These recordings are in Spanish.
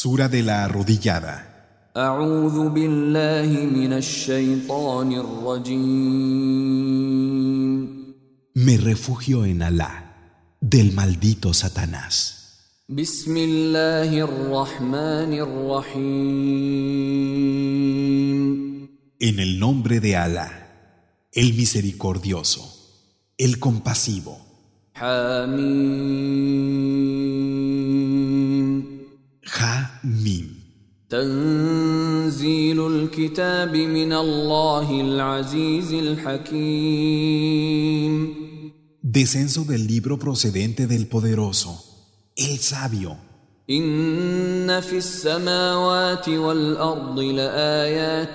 Sura de la arrodillada. أعوذ بالله من الشيطان الرجيم. Me refugio en Alá, del maldito Satanás. بسم الله الرحمن الرحيم. En el nombre de Alá, el misericordioso, el compasivo. حميم. Ha-Mim. تنزيل الكتاب من الله العزيز الحكيم. Descenso del libro procedente del poderoso, el sabio. إن في السماوات والأرض لآيات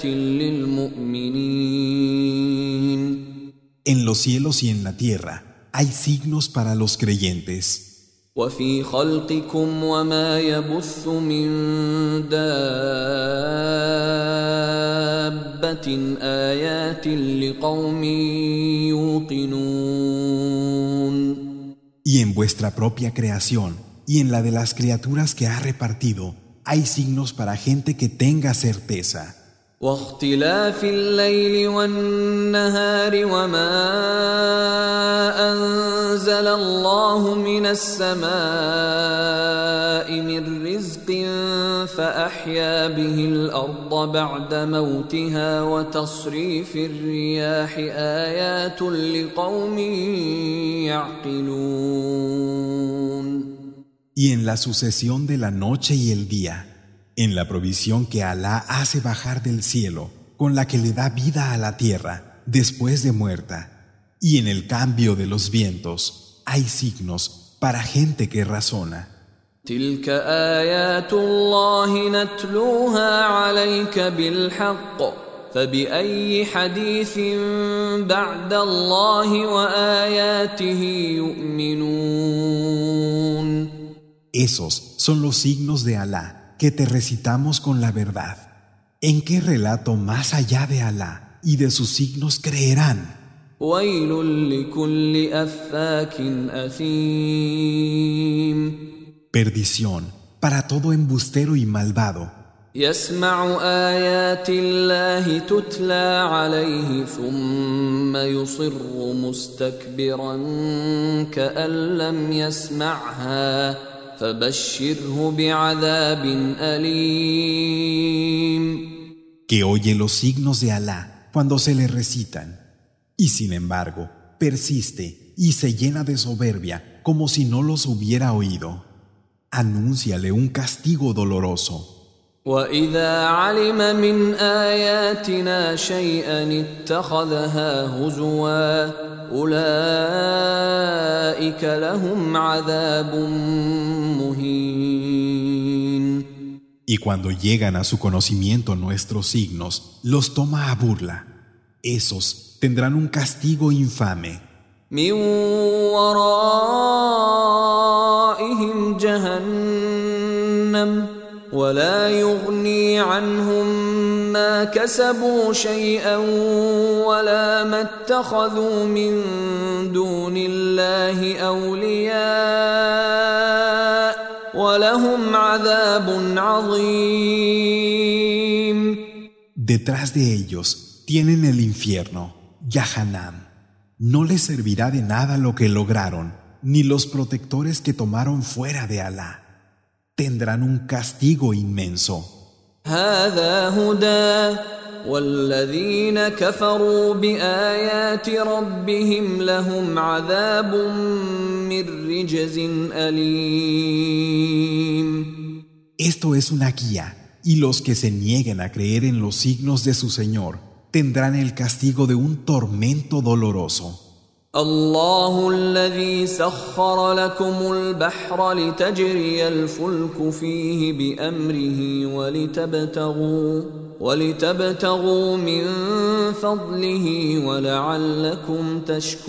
للمؤمنين. En los cielos y en la tierra hay signos para los creyentes. وفي خلقكم وما يبث من دابة آيات لقوم يوقنون. Y en vuestra propia creación y en la de las criaturas que ha repartido hay signos para gente que tenga certeza. واختلاف الليل والنهار وما أنزل الله من السماء من رزق فأحيا به الأرض بعد موتها وتصريف الرياح آيات لقوم يعقلون. Y en la sucesión de la noche y el día, en la provisión que Alá hace bajar del cielo, con la que le da vida a la tierra después de muerta, y en el cambio de los vientos, hay signos para gente que razona. تلك آيات الله نتلوها عليك بالحق فبأي حديث بعد الله وآياته يؤمنون. Esos son los signos de Alá que te recitamos con la verdad. ¿En qué relato más allá de Alá y de sus signos creerán? ويل لكل أفاك أثيم. Perdición para todo embustero y malvado, يسمع آيات الله تتلى عليه ثم يصر مستكبرا كأن لم يسمعها فبشره بعذاب أليم. que oye los signos de Alá cuando se le recitan, y sin embargo persiste y se llena de soberbia como si no los hubiera oído. Anúnciale un castigo doloroso. وإذا علم من آياتنا شيئا اتخذها هزوا أولئك لهم عذاب مهين. Y cuando llegan a su conocimiento nuestros signos, los toma a burla. Esos tendrán un castigo infame. من ورائهم جهنم ولا يغني عنهم ما كسبوا شيئا ولا ما اتخذوا من دون الله أولياء ولهم عذاب عظيم. Detrás de ellos tienen el infierno, Yahanam. No les servirá de nada lo que lograron, ni los protectores que tomaron fuera de Alá. Tendrán un castigo inmenso. هذا هدى والذين كفروا بآيات ربهم لهم عذاب من رجز أليم. Esto es una guía, y los que se nieguen a creer en los signos de su Señor tendrán el castigo de un tormento doloroso. الله الذي سخر لكم البحر لتجري الفلك فيه بأمره ولتبتغوا من فضله ولعلكم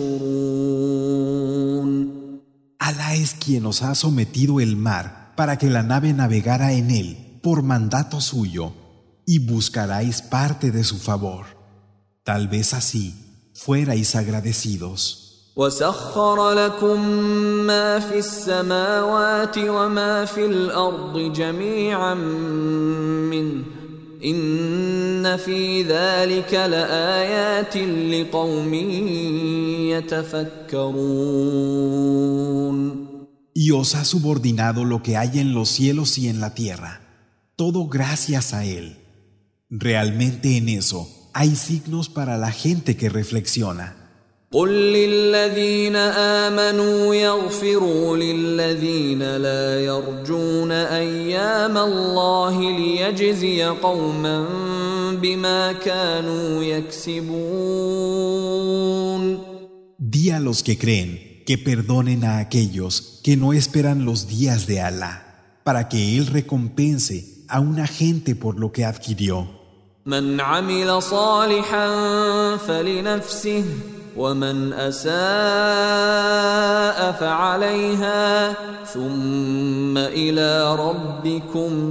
تشكرون. Alá es quien os ha sometido el mar para que la nave navegara en él por mandato suyo, y buscaráis parte de su favor. Tal vez así fuerais agradecidos. وسخر لكم ما في السماوات وما في الأرض جميعا منه إن في ذلك لآيات لقوم يتفكرون. Y os ha subordinado lo que hay en los cielos y en la tierra, todo gracias a Él. Realmente en eso hay signos para la gente que reflexiona. قل للذين آمنوا يغفروا للذين لا يرجون أيام الله ليجزي قوما بما كانوا يكسبون. Di a los que creen que perdonen a aquellos que no esperan los días de Alá, para que Él recompense a una gente por lo que adquirió. من عمل صالحا فلنفسه ومن أساء فعليها ثم إلى ربكم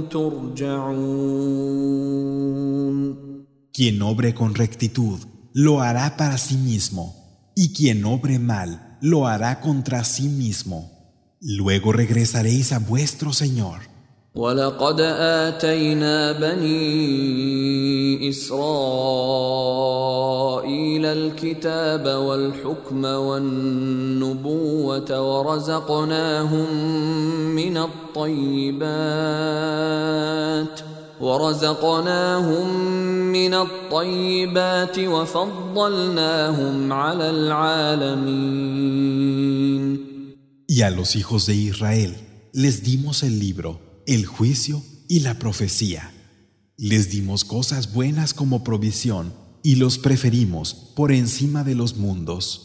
ترجعون. Quien obre con rectitud lo hará para sí mismo, y quien obre mal lo hará contra sí mismo. Luego regresaréis a vuestro Señor. ولقد آتينا بني إسرائيل الكتاب والحكم والنبوة ورزقناهم من الطيبات وفضلناهم على العالمين. Y a los hijos de Israel les dimos el libro, el juicio y la profecía. Les dimos cosas buenas como provisión y los preferimos por encima de los mundos.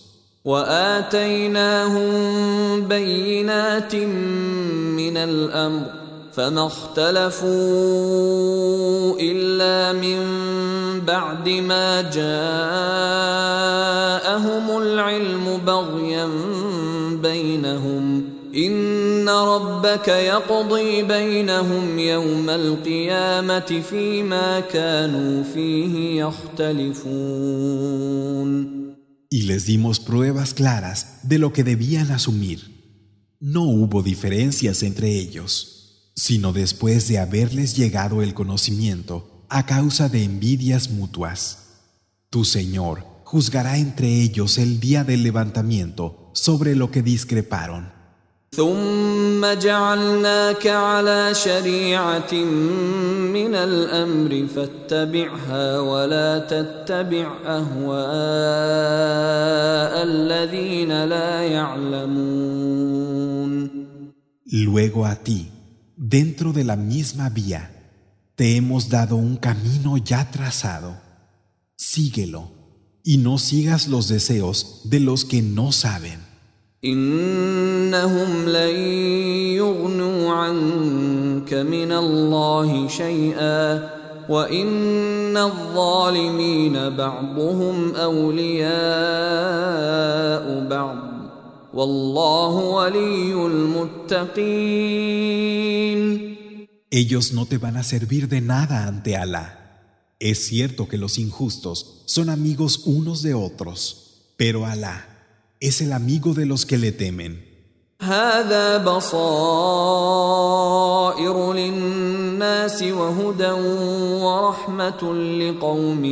وآتيناهم بينات من الأمر فما اختلفوا إلا من بعد ما جاءهم العلم بغيا بينهم إن ربك يقضي بينهم يوم القيامة فيما كانوا فيه يختلفون. Y les dimos pruebas claras de lo que debían asumir. No hubo diferencias entre ellos, sino después de haberles llegado el conocimiento a causa de envidias mutuas. Tu Señor juzgará entre ellos el día del levantamiento sobre lo que discreparon. ثم جعلناك على شريعة من الأمر فاتبعها ولا تتبع أهواء الذين لا يعلمون. Luego a ti, dentro de la misma vía, te hemos dado un camino ya trazado. Síguelo y no sigas los deseos de los que no saben. إنهم لن يغنوا عنك من الله شيئا وإن الظالمين بعضهم أولياء بعض والله ولي المتقين. Ellos no te van a servir de nada ante Alá. Es cierto que los injustos son amigos unos de otros, pero Alá es el amigo de los que le temen. هذا بصائر للناس وهدى ورحمة لقوم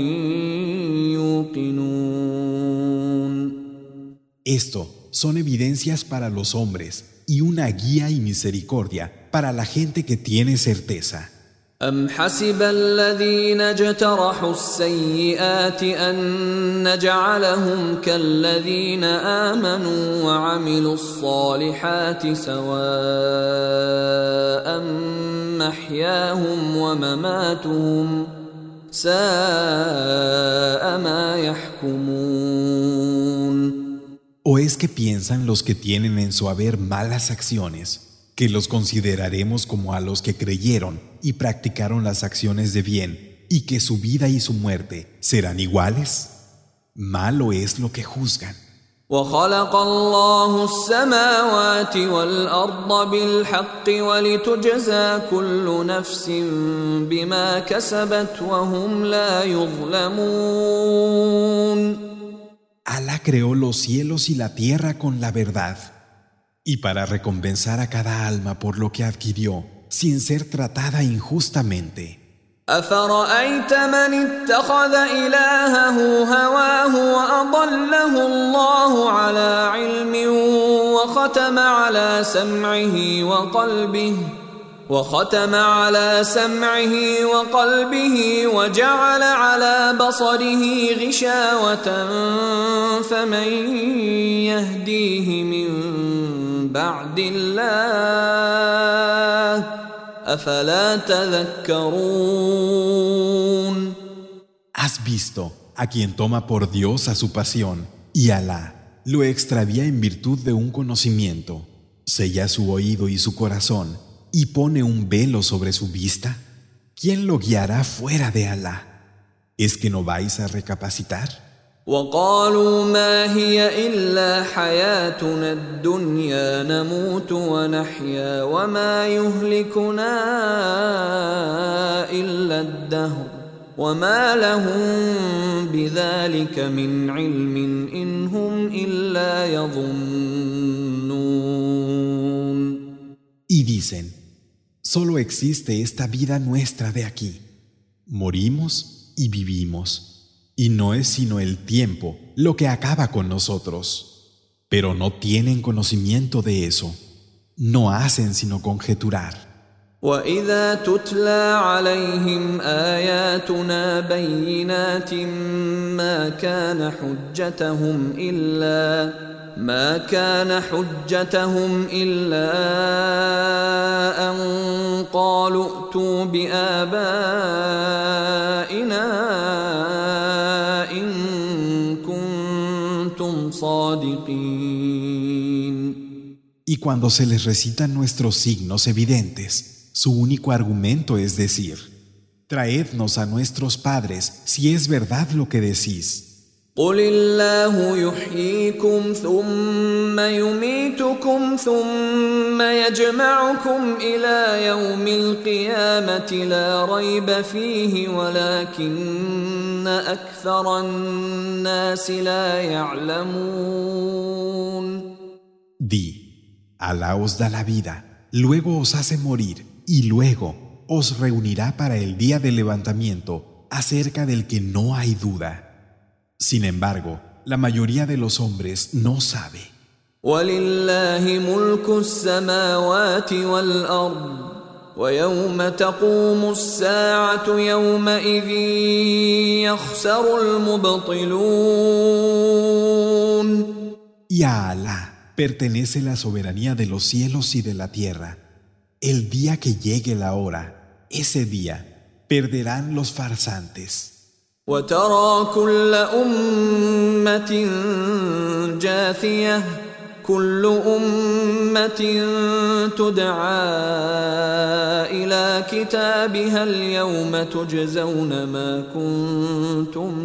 يوقنون. Esto son evidencias para los hombres y una guía y misericordia para la gente que tiene certeza. أم حسب الذين اجترحوا السيئات أن نجعلهم كالذين آمنوا وعملوا الصالحات سواء محياهم ومماتهم ساء ما يحكمون. ¿O es que piensan los que tienen en su haber malas acciones que los consideraremos como a los que creyeron y practicaron las acciones de bien y que su vida y su muerte serán iguales? Malo es lo que juzgan. وخلق الله السماوات والأرض بالحق ولتجزى كل نفس بما كسبت وهم لا يظلمون. Alá creó los cielos y la tierra con la verdad, y para recompensar a cada alma por lo que adquirió, sin ser tratada injustamente. أفرأيت من اتخذ إلهه هواه وأضله الله على علم وختم على سمعه وقلبه وجعل على بصره غشاوة فمن يهديه من بعد الله أفلا تذكرون. ¿Has visto a quien toma por Dios a su pasión y Alá lo extravía en virtud de un conocimiento, sella su oído y su corazón y pone un velo sobre su vista? ¿Quién lo guiará fuera de Alá? ¿Es que no vais a recapacitar? وقالوا ما هي إلا حياتنا الدنيا نموت ونحيا وما يهلكنا إلا الدهر وما لهم بذلك من علم إن هم إلا يظنون. Y dicen, solo existe esta vida nuestra de aquí. Morimos y vivimos. Y no es sino el tiempo lo que acaba con nosotros. Pero no tienen conocimiento de eso. No hacen sino conjeturar. وَإِذَا تُتْلَى عَلَيْهِمْ آيَاتُنَا بَيِّنَاتٍ ما كان حجتهم إلا أن قالوا ائتوا بآبائنا إن كنتم صادقين. Y cuando se les recitan nuestros signos evidentes, su único argumento es decir, traednos a nuestros padres si es verdad lo que decís. قل الله يحييكم ثم يميتكم ثم يجمعكم إلى يوم القيامة لا ريب فيه ولكن أكثر الناس لا يعلمون. Di, Alá os da la vida, luego os hace morir y luego os reunirá para el día del levantamiento acerca del que no hay duda. Sin embargo, la mayoría de los hombres no sabe. وَلِلَّهِ مُلْكُ السَّمَاوَاتِ وَالْأَرْضِ وَيَوْمَ تَقُومُ السَّاعَةُ يَوْمَئِذٍ يَخْسَرُ الْمُبْطِلُونَ. Y a Alá pertenece la soberanía de los cielos y de la tierra. El día que llegue la hora, ese día, perderán los farsantes. وترى كل أمة جاثية كل أمة تدعى إلى كتابها اليوم تجزون ما كنتم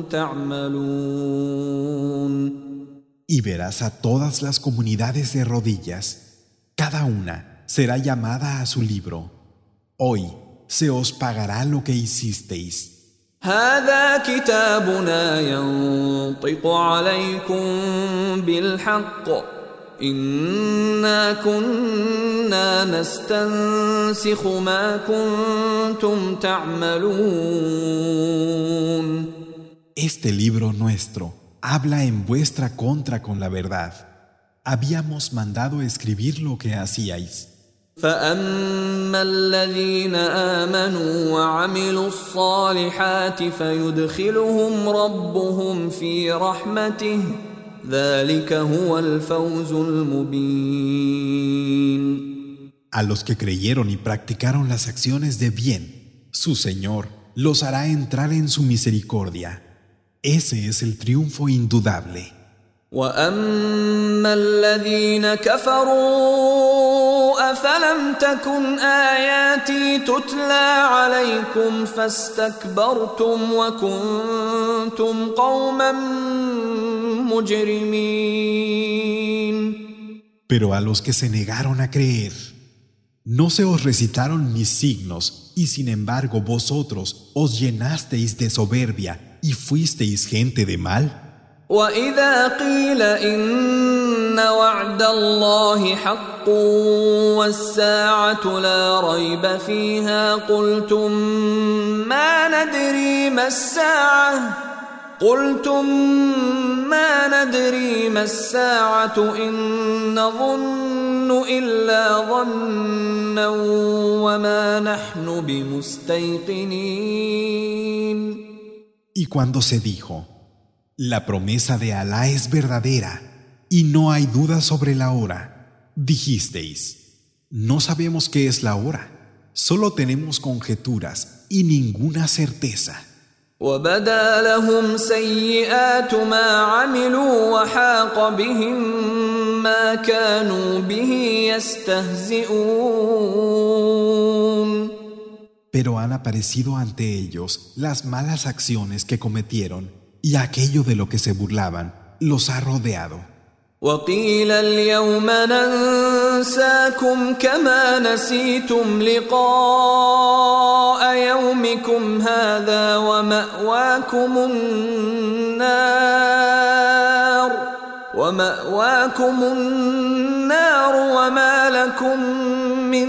تعملون. Y verás a todas las comunidades de rodillas, cada una será llamada a su libro. Hoy se os pagará lo que hicisteis. هذا كتابنا ينطق عليكم بالحق إنا كنا نستنسخ ما كنتم تعملون. Este libro nuestro habla en vuestra contra con la verdad. Habíamos mandado escribir lo que hacíais. فأما الذين آمنوا وعملوا الصالحات فيدخلهم ربهم في رحمته ذلك هو الفوز المبين. A los que creyeron y practicaron las acciones de bien, su Señor los hará entrar en su misericordia. Ese es el triunfo indudable. وأما الذين كفروا أفلم تكن آياتي تتلى عليكم فاستكبرتم وكنتم قوما مجرمين. Pero a los que se negaron a creer, no se os recitaron mis signos y sin embargo vosotros os llenasteis de soberbia y fuisteis gente de mal. وإذا قيل إن وعد الله حق والساعة لا ريب فيها قلتم ما ندري ما الساعة إن نظن إلا ظنا وما نحن بمستيقنين. Y cuando se dijo, la promesa de Alá es verdadera y no hay duda sobre la hora, dijisteis, no sabemos qué es la hora, solo tenemos conjeturas y ninguna certeza. وبدا لهم سيئات ما عملوا وحاق بهم ما كانوا به يستهزئون. Pero han aparecido ante ellos las malas acciones que cometieron y aquello de lo que se burlaban los ha rodeado. وقيل اليوم ننساكم كما نسيتم لقاء يومكم هذا ومأواكم النار وما لكم من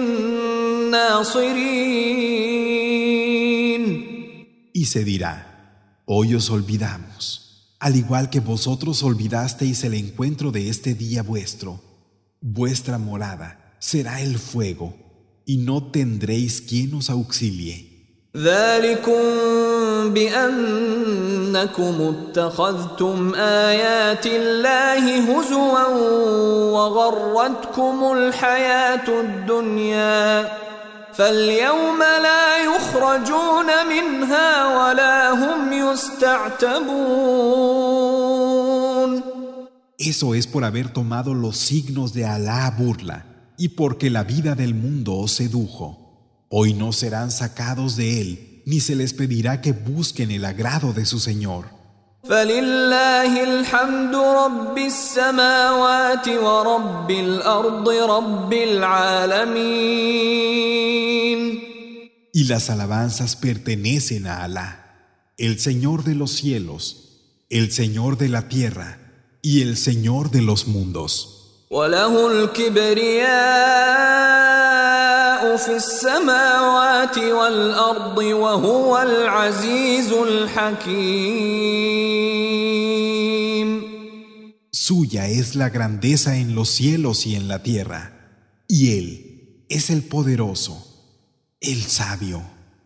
ناصرين. Y se dirá, hoy os olvidamos, al igual que vosotros olvidasteis el encuentro de este día vuestro. Vuestra morada será el fuego, y no tendréis quien os auxilie. ذلكم بأنكم اتخذتم آيات الله هزوا وغرتكم الحياة الدنيا فاليوم لا يخرجون منها ولا هم يستعتبون. Eso es por haber tomado los signos de Alá a burla y porque la vida del mundo os sedujo. Hoy no serán sacados de él, ni se les pedirá que busquen el agrado de su Señor. فلله الحمد رب السماوات ورب الأرض رب العالمين. Y las alabanzas pertenecen a Alá, el Señor de los cielos, el Señor de la tierra y el Señor de los mundos. وله الكبرياء في السماوات والأرض وهو العزيز الحكيم. Suya es la grandeza en los cielos y en la tierra, y Él es el poderoso, el sabio.